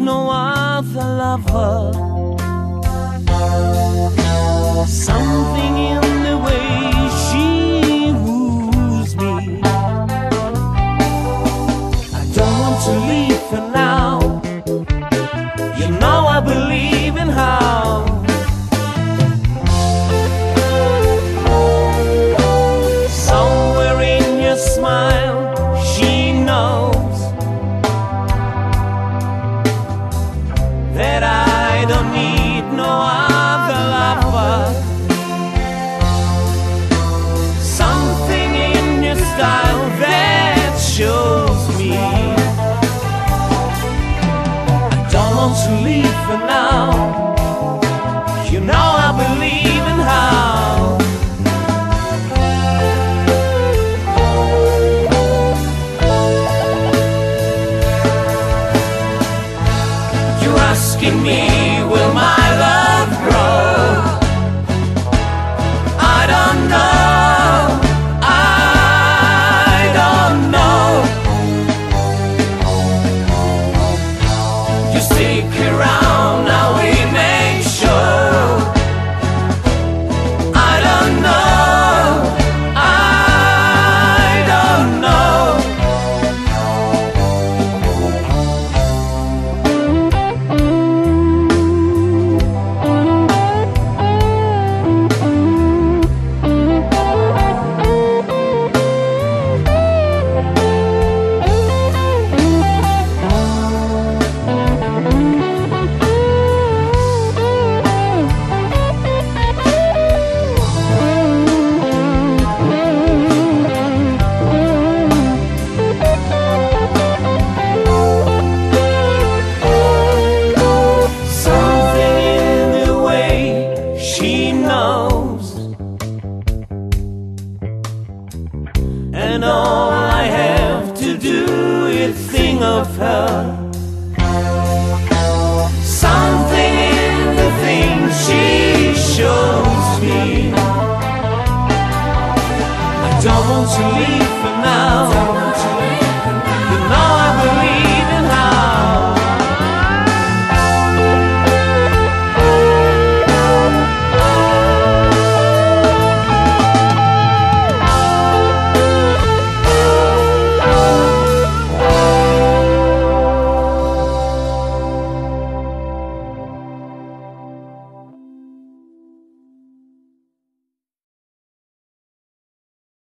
no other lover. Something in the way she woos me. I don't want to leave her now. You know I believe in how. Somewhere in your smile she knows that I don't need no other lover. Something in your style that shows me I don't want to leave for now. You know I believe in how. You're asking me, will my love grow? I don't know, I don't know. You stick around, now we make sure. I don't know, I don't know. And all I have to do is think of her. Something in the things she shows me. I don't want to leave for now.